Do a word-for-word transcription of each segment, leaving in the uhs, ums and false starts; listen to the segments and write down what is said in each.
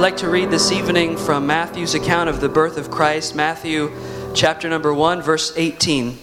like to read this evening from Matthew's account of the birth of Christ, Matthew chapter number one, verse eighteen.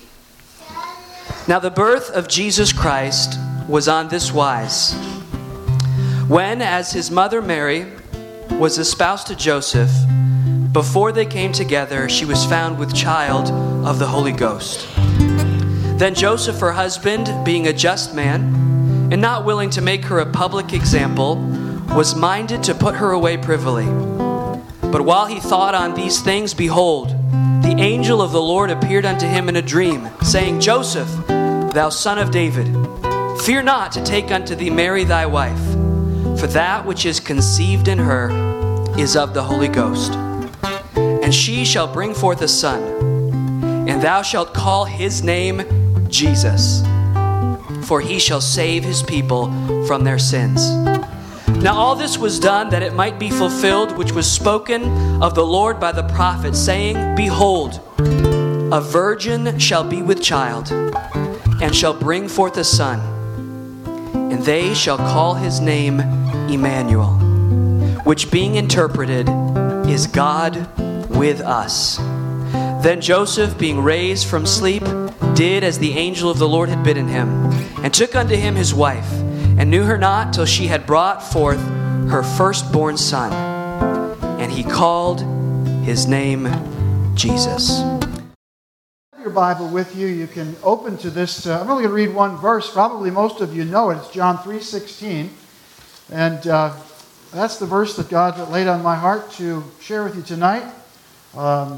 Now the birth of Jesus Christ was on this wise. When, as his mother Mary was espoused to Joseph, before they came together, she was found with child of the Holy Ghost. Then Joseph, her husband, being a just man, and not willing to make her a public example, was minded to put her away privily. But while he thought on these things, behold, the angel of the Lord appeared unto him in a dream, saying, Joseph, thou son of David, fear not to take unto thee Mary thy wife, for that which is conceived in her is of the Holy Ghost. And she shall bring forth a son, and thou shalt call his name Jesus, for he shall save his people from their sins. Now all this was done that it might be fulfilled, which was spoken of the Lord by the prophet, saying, Behold, a virgin shall be with child, and shall bring forth a son, and they shall call his name Emmanuel, which being interpreted is God with us. Then Joseph, being raised from sleep, did as the angel of the Lord had bidden him, and took unto him his wife, and knew her not till she had brought forth her firstborn son. And he called his name Jesus. Your Bible with you, you can open to this. Uh, I'm only going to read one verse. Probably most of you know it. It's John three sixteen. And uh, that's the verse that God laid on my heart to share with you tonight. Um,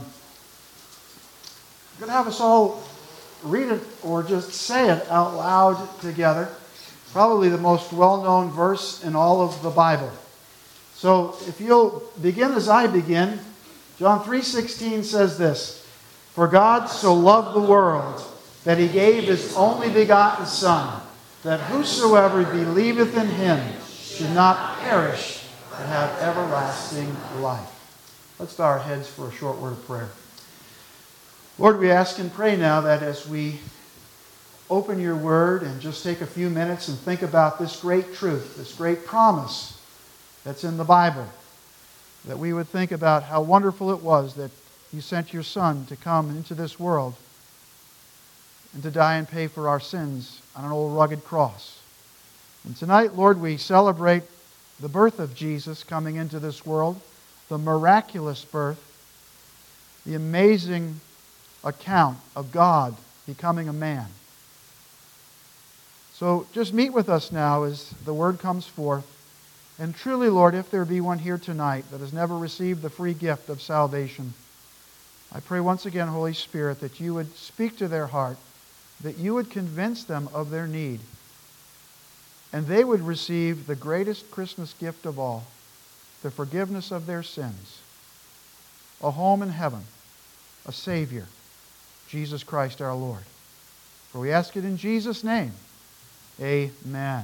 I'm going to have us all read it or just say it out loud together. Probably the most well-known verse in all of the Bible. So if you'll begin as I begin, John three sixteen says this, For God so loved the world that he gave his only begotten Son, that whosoever believeth in him should not perish, but have everlasting life. Let's bow our heads for a short word of prayer. Lord, we ask and pray now that as we open your word and just take a few minutes and think about this great truth, this great promise that's in the Bible, that we would think about how wonderful it was that you sent your Son to come into this world and to die and pay for our sins on an old rugged cross. And tonight, Lord, we celebrate the birth of Jesus coming into this world, the miraculous birth, the amazing account of God becoming a man. So just meet with us now as the word comes forth. And truly, Lord, if there be one here tonight that has never received the free gift of salvation, I pray once again, Holy Spirit, that you would speak to their heart, that you would convince them of their need, and they would receive the greatest Christmas gift of all, the forgiveness of their sins, a home in heaven, a Savior, Jesus Christ our Lord. For we ask it in Jesus' name. Amen.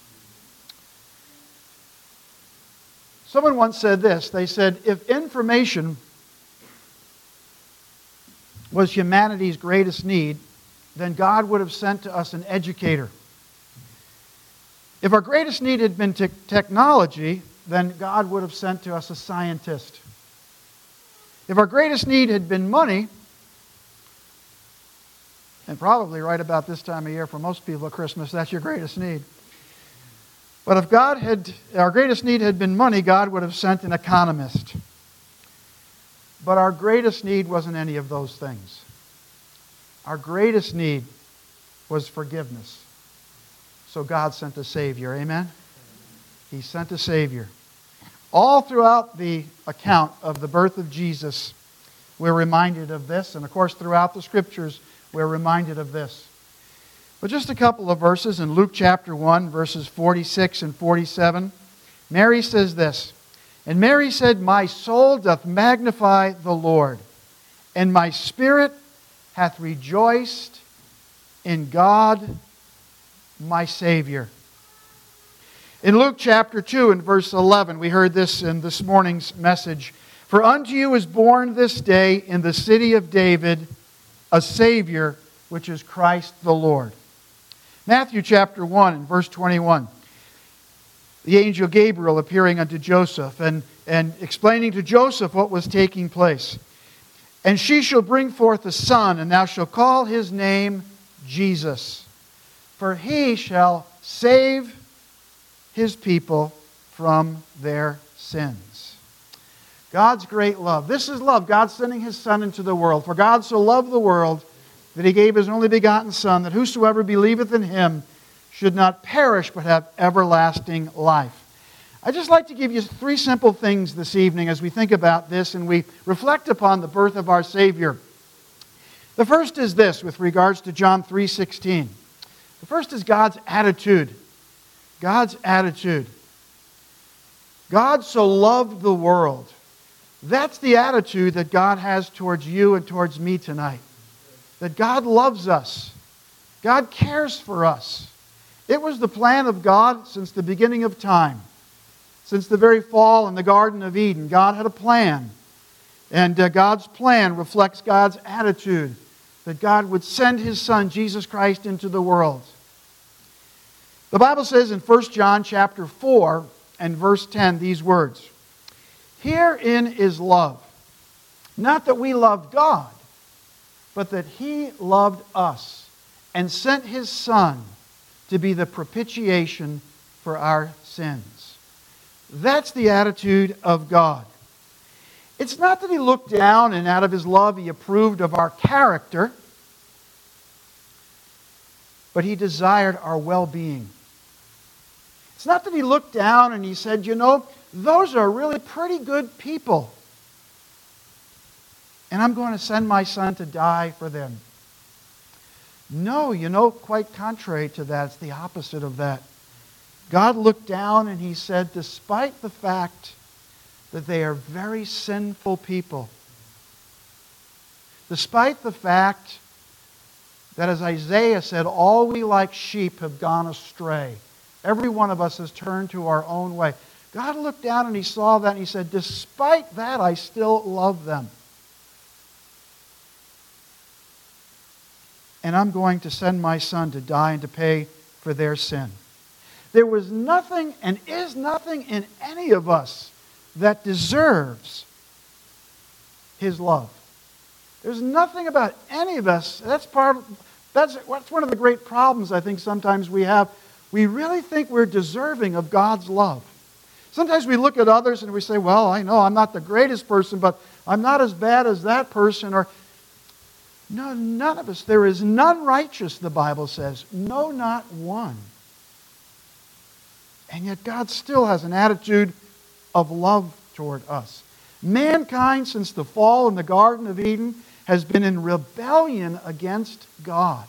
Someone once said this. They said, if information was humanity's greatest need, then God would have sent to us an educator. If our greatest need had been te- technology, then God would have sent to us a scientist. If our greatest need had been money, and probably right about this time of year for most people at Christmas, that's your greatest need. But if God had, our greatest need had been money, God would have sent an economist. But our greatest need wasn't any of those things. Our greatest need was forgiveness. So God sent a Savior. Amen? He sent a Savior. All throughout the account of the birth of Jesus, we're reminded of this. And of course, throughout the Scriptures, we're reminded of this. But just a couple of verses in Luke chapter one, verses forty-six and forty-seven. Mary says this, And Mary said, My soul doth magnify the Lord, and my spirit hath rejoiced in God my Savior. In Luke chapter two and verse eleven, we heard this in this morning's message. For unto you is born this day in the city of David a Savior, which is Christ the Lord. Matthew chapter one and verse twenty-one. the angel Gabriel appearing unto Joseph and, and explaining to Joseph what was taking place. And she shall bring forth a son, and thou shalt call his name Jesus. For he shall save his people from their sins. God's great love. This is love. God sending his Son into the world. For God so loved the world that he gave his only begotten Son, that whosoever believeth in him should not perish but have everlasting life. I'd just like to give you three simple things this evening as we think about this and we reflect upon the birth of our Savior. The first is this with regards to John three sixteen. The first is God's attitude. God's attitude. God so loved the world. That's the attitude that God has towards you and towards me tonight. That God loves us. God cares for us. It was the plan of God since the beginning of time. Since the very fall in the Garden of Eden, God had a plan. And uh, God's plan reflects God's attitude. That God would send his Son, Jesus Christ, into the world. The Bible says in First John chapter four and verse ten these words. Herein is love. Not that we loved God, but that he loved us and sent his Son to be the propitiation for our sins. That's the attitude of God. It's not that he looked down and out of his love he approved of our character, but he desired our well-being. It's not that he looked down and he said, you know, those are really pretty good people. And I'm going to send my Son to die for them. No, you know, quite contrary to that, it's the opposite of that. God looked down and he said, despite the fact that they are very sinful people, despite the fact that, as Isaiah said, all we like sheep have gone astray. Every one of us has turned to our own way. God looked down and he saw that and he said, despite that, I still love them. And I'm going to send my Son to die and to pay for their sin. There was nothing and is nothing in any of us that deserves his love. There's nothing about any of us. That's part of, that's, that's one of the great problems I think sometimes we have. We really think we're deserving of God's love. Sometimes we look at others and we say, well, I know I'm not the greatest person, but I'm not as bad as that person. Or no, none of us. There is none righteous, the Bible says. No, not one. And yet God still has an attitude of love toward us. Mankind, since the fall in the Garden of Eden, has been in rebellion against God.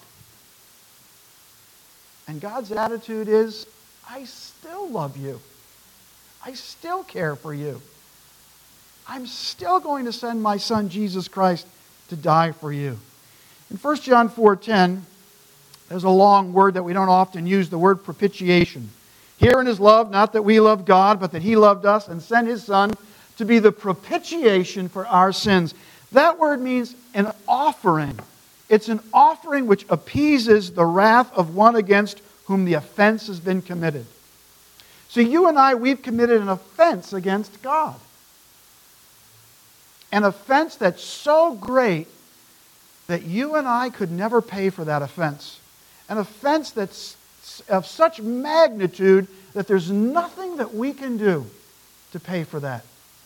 And God's attitude is, I still love you. I still care for you. I'm still going to send my Son, Jesus Christ, to die for you. In First John four ten, there's a long word that we don't often use, the word propitiation. Herein is love, not that we love God, but that he loved us and sent his Son to be the propitiation for our sins. That word means an offering. It's an offering which appeases the wrath of one against whom the offense has been committed. So you and I, we've committed an offense against God. An offense that's so great that you and I could never pay for that offense. An offense that's of such magnitude that there's nothing that we can do to pay for that.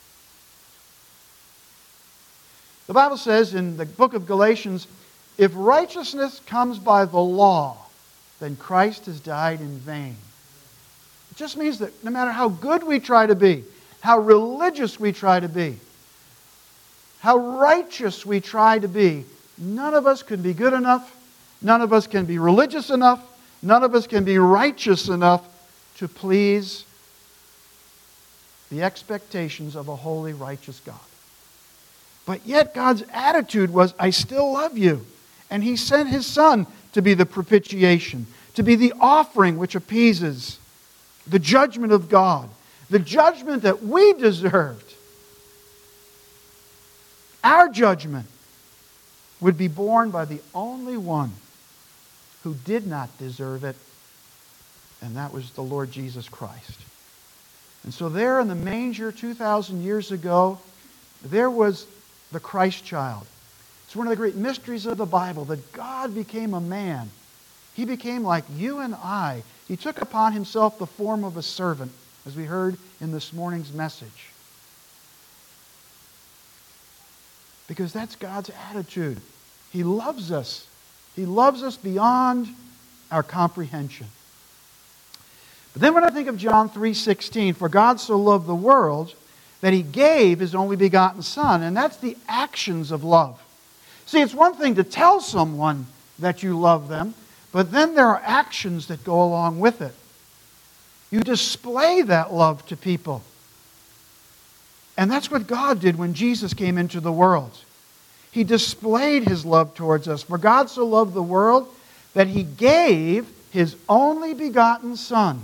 The Bible says in the book of Galatians, if righteousness comes by the law, then Christ has died in vain. It just means that no matter how good we try to be, how religious we try to be, how righteous we try to be, none of us can be good enough, none of us can be religious enough, none of us can be righteous enough to please the expectations of a holy, righteous God. But yet God's attitude was, I still love you. And he sent his Son to be the propitiation, to be the offering which appeases the judgment of God, the judgment that we deserved. Our judgment would be borne by the only one who did not deserve it, and that was the Lord Jesus Christ. And so there in the manger two thousand years ago, there was the Christ child. It's one of the great mysteries of the Bible that God became a man. He became like you and I. He took upon himself the form of a servant, as we heard in this morning's message. Because that's God's attitude. He loves us. He loves us beyond our comprehension. But then when I think of John three sixteen, for God so loved the world that He gave His only begotten Son, and that's the actions of love. See, it's one thing to tell someone that you love them, but then there are actions that go along with it. You display that love to people. And that's what God did when Jesus came into the world. He displayed His love towards us. For God so loved the world that He gave His only begotten Son.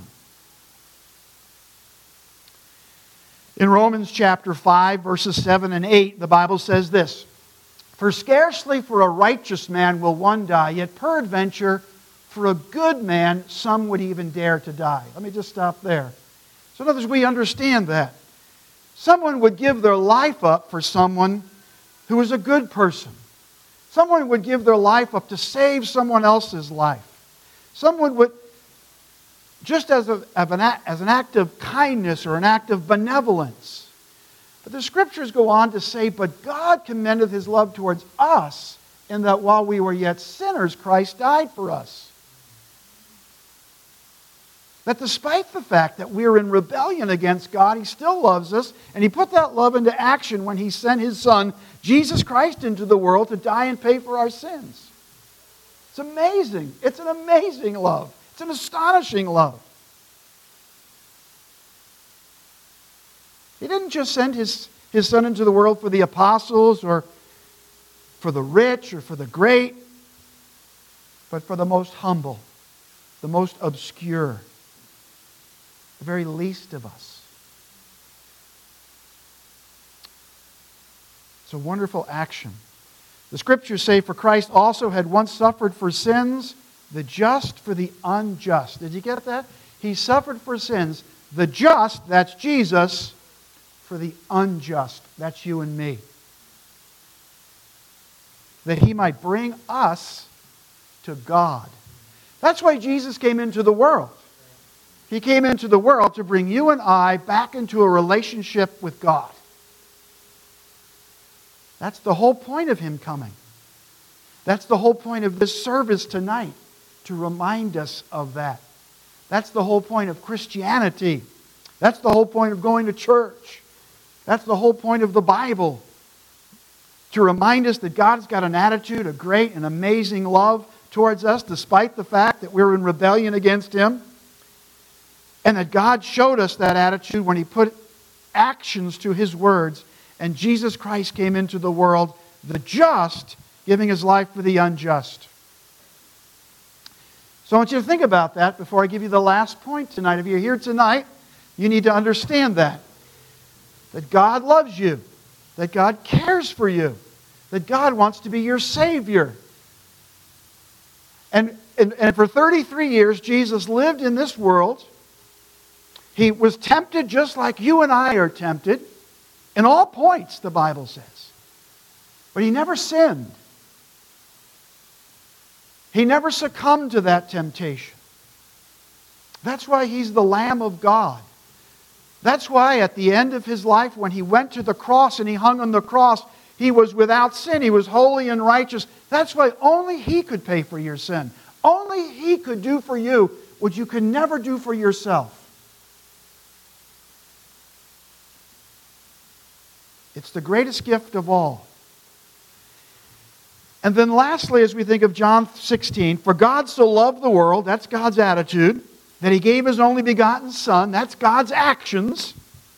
In Romans chapter five, verses seven and eight, the Bible says this, for scarcely for a righteous man will one die, yet peradventure for a good man some would even dare to die. Let me just stop there. So in other words, we understand that. Someone would give their life up for someone who is a good person. Someone would give their life up to save someone else's life. Someone would, just as, a, as an act of kindness or an act of benevolence. But the Scriptures go on to say, but God commendeth His love towards us, in that while we were yet sinners, Christ died for us. That despite the fact that we are in rebellion against God, He still loves us, and He put that love into action when He sent His Son, Jesus Christ, into the world to die and pay for our sins. It's amazing. It's an amazing love. It's an astonishing love. He didn't just send His, His Son into the world for the apostles or for the rich or for the great, but for the most humble, the most obscure, the very least of us. It's a wonderful action. The Scriptures say, for Christ also had once suffered for sins, the just for the unjust. Did you get that? He suffered for sins. The just, that's Jesus, for the unjust, that's you and me. That He might bring us to God. That's why Jesus came into the world. He came into the world to bring you and I back into a relationship with God. That's the whole point of Him coming. That's the whole point of this service tonight, to remind us of that. That's the whole point of Christianity. That's the whole point of going to church. That's the whole point of the Bible. To remind us that God's got an attitude, a great and amazing love towards us, despite the fact that we're in rebellion against Him. And that God showed us that attitude when He put actions to His words. And Jesus Christ came into the world, the just, giving His life for the unjust. So I want you to think about that before I give you the last point tonight. If you're here tonight, you need to understand that. That God loves you. That God cares for you. That God wants to be your Savior. And, and, and for thirty-three years, Jesus lived in this world. He was tempted just like you and I are tempted. In all points, the Bible says. But He never sinned. He never succumbed to that temptation. That's why He's the Lamb of God. That's why at the end of His life, when He went to the cross and He hung on the cross, He was without sin. He was holy and righteous. That's why only He could pay for your sin. Only He could do for you what you could never do for yourself. It's the greatest gift of all. And then lastly, as we think of John sixteen, for God so loved the world, that's God's attitude, that He gave His only begotten Son, that's God's actions.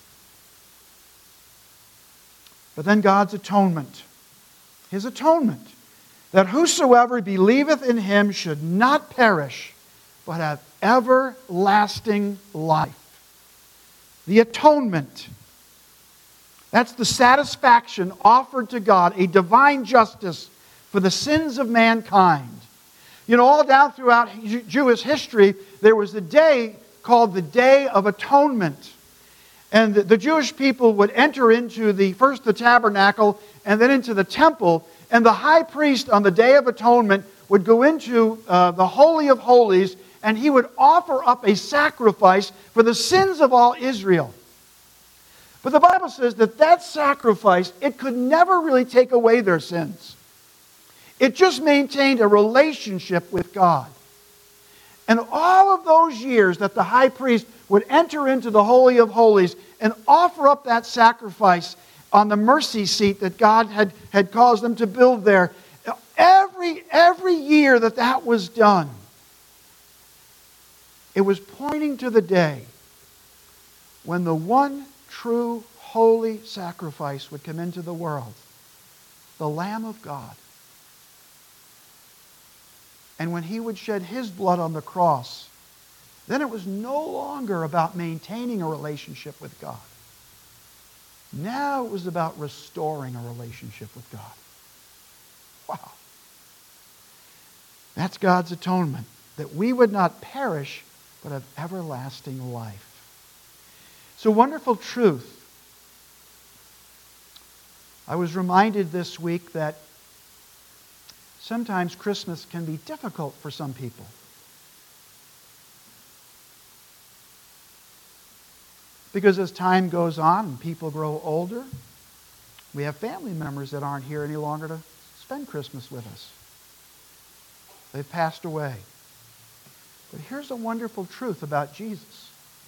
But then God's atonement, His atonement, that whosoever believeth in Him should not perish, but have everlasting life. The atonement. That's the satisfaction offered to God, a divine justice for the sins of mankind. You know, all down throughout Jewish history, there was a day called the Day of Atonement. And the Jewish people would enter into the first the tabernacle and then into the temple. And the high priest on the Day of Atonement would go into uh, the Holy of Holies, and he would offer up a sacrifice for the sins of all Israel. But the Bible says that that sacrifice, it could never really take away their sins. It just maintained a relationship with God. And all of those years that the high priest would enter into the Holy of Holies and offer up that sacrifice on the mercy seat that God had, had caused them to build there, every, every year that that was done, it was pointing to the day when the one true holy sacrifice would come into the world, the Lamb of God. And when He would shed His blood on the cross, then it was no longer about maintaining a relationship with God. Now it was about restoring a relationship with God. Wow. That's God's atonement, that we would not perish, but have everlasting life. It's a wonderful truth. I was reminded this week that sometimes Christmas can be difficult for some people. Because as time goes on and people grow older, we have family members that aren't here any longer to spend Christmas with us. They've passed away. But here's a wonderful truth about Jesus.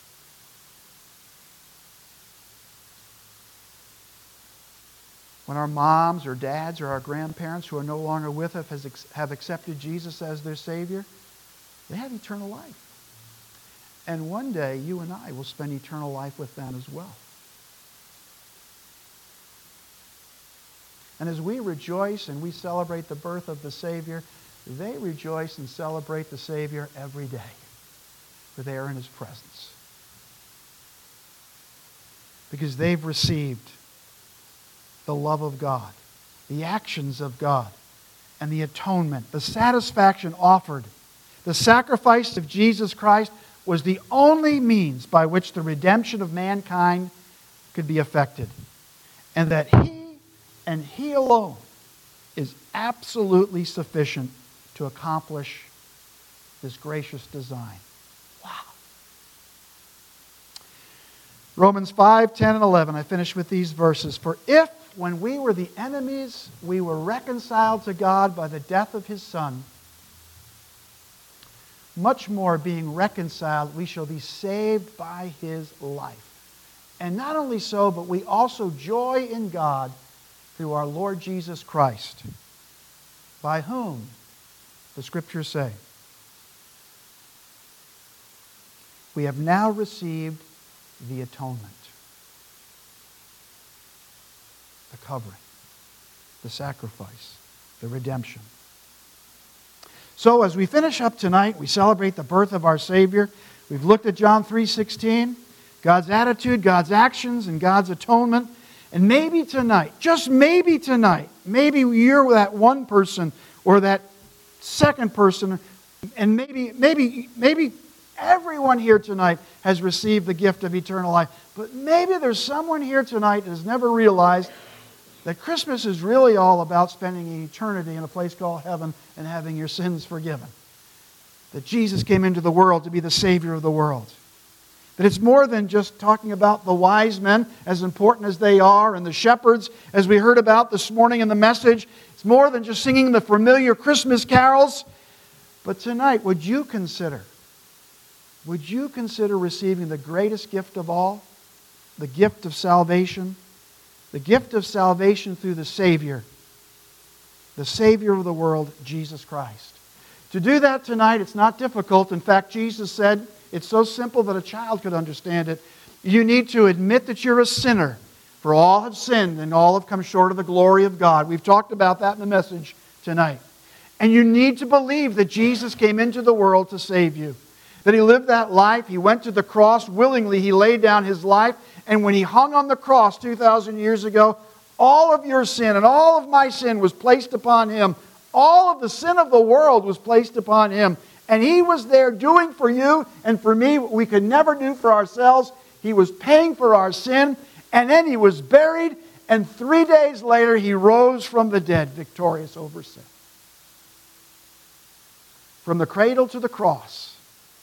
When our moms or dads or our grandparents who are no longer with us have accepted Jesus as their Savior, they have eternal life. And one day, you and I will spend eternal life with them as well. And as we rejoice and we celebrate the birth of the Savior, they rejoice and celebrate the Savior every day, for they are in His presence. Because they've received the love of God, the actions of God, and the atonement, the satisfaction offered. The sacrifice of Jesus Christ was the only means by which the redemption of mankind could be effected. And that He and He alone is absolutely sufficient to accomplish this gracious design. Wow. Romans five, ten, and eleven. I finish with these verses. For if, when we were the enemies, we were reconciled to God by the death of His Son, much more being reconciled, we shall be saved by His life. And not only so, but we also joy in God through our Lord Jesus Christ, by whom, the Scriptures say, we have now received the atonement, the covering, the sacrifice, the redemption. So as we finish up tonight, we celebrate the birth of our Savior. We've looked at John three sixteen, God's attitude, God's actions, and God's atonement. And maybe tonight, just maybe tonight, maybe you're that one person or that second person, and maybe, maybe, maybe everyone here tonight has received the gift of eternal life. But maybe there's someone here tonight that has never realized that Christmas is really all about spending an eternity in a place called heaven and having your sins forgiven. That Jesus came into the world to be the Savior of the world. That it's more than just talking about the wise men, as important as they are, and the shepherds, as we heard about this morning in the message. It's more than just singing the familiar Christmas carols. But tonight, would you consider, would you consider receiving the greatest gift of all? The gift of salvation? The gift of salvation through the Savior, the Savior of the world, Jesus Christ. To do that tonight, it's not difficult. In fact, Jesus said, it's so simple that a child could understand it. You need to admit that you're a sinner, for all have sinned and all have come short of the glory of God. We've talked about that in the message tonight. And you need to believe that Jesus came into the world to save you. That He lived that life, He went to the cross, willingly He laid down His life, and when He hung on the cross two thousand years ago, all of your sin and all of my sin was placed upon Him. All of the sin of the world was placed upon Him. And He was there doing for you and for me what we could never do for ourselves. He was paying for our sin, and then He was buried, and three days later He rose from the dead, victorious over sin. From the cradle to the cross.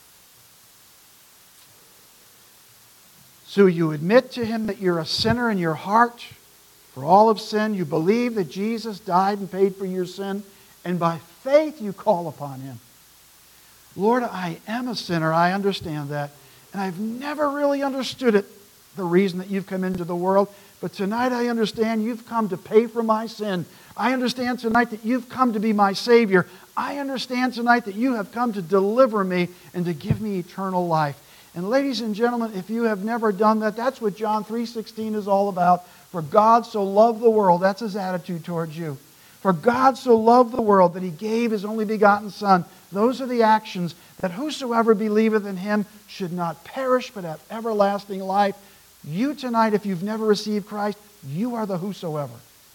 So you admit to Him that you're a sinner in your heart for all of sin. You believe that Jesus died and paid for your sin, and by faith you call upon Him. Lord, I am a sinner. I understand that. And I've never really understood it, the reason that you've come into the world. But tonight I understand you've come to pay for my sin. I understand tonight that you've come to be my Savior. I understand tonight that you have come to deliver me and to give me eternal life. And ladies and gentlemen, if you have never done that, that's what John three sixteen is all about. For God so loved the world, that's His attitude towards you. For God so loved the world that He gave His only begotten Son. Those are the actions that whosoever believeth in Him should not perish but have everlasting life. You tonight, if you've never received Christ, you are the whosoever.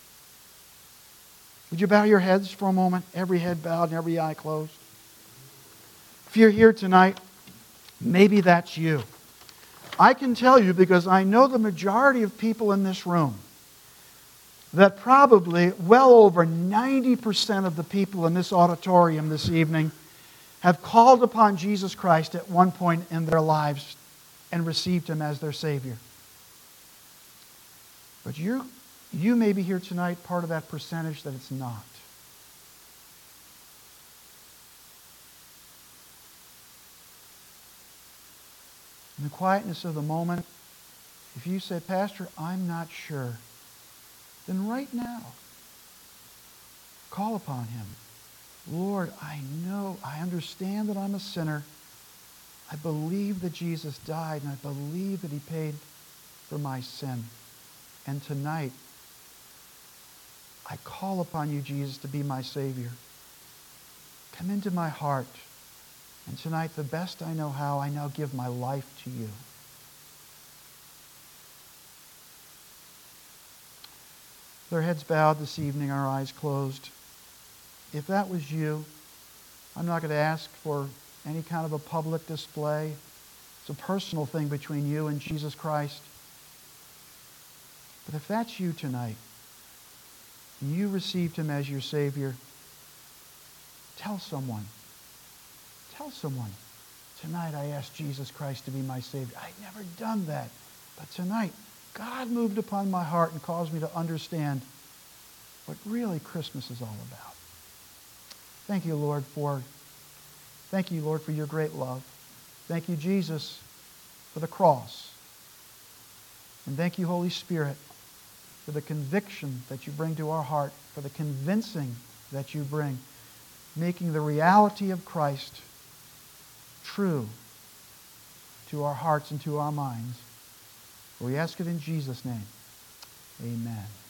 Would you bow your heads for a moment? Every head bowed and every eye closed. If you're here tonight, maybe that's you. I can tell you, because I know the majority of people in this room, that probably well over ninety percent of the people in this auditorium this evening have called upon Jesus Christ at one point in their lives and received Him as their Savior. But you, you may be here tonight, part of that percentage that it's not. In the quietness of the moment, if you say, Pastor, I'm not sure, then right now, call upon Him. Lord, I know, I understand that I'm a sinner. I believe that Jesus died, and I believe that He paid for my sin. And tonight, I call upon you, Jesus, to be my Savior. Come into my heart. And tonight, the best I know how, I now give my life to you. With our heads bowed this evening, our eyes closed. If that was you, I'm not going to ask for any kind of a public display. It's a personal thing between you and Jesus Christ. But if that's you tonight, and you received Him as your Savior, tell someone. Tell someone, tonight I asked Jesus Christ to be my Savior. I'd never done that. But tonight, God moved upon my heart and caused me to understand what really Christmas is all about. Thank you, Lord, for thank you, Lord, for your great love. Thank you, Jesus, for the cross. And thank you, Holy Spirit, for the conviction that you bring to our heart, for the convincing that you bring, making the reality of Christ true to our hearts and to our minds. We ask it in Jesus' name. Amen.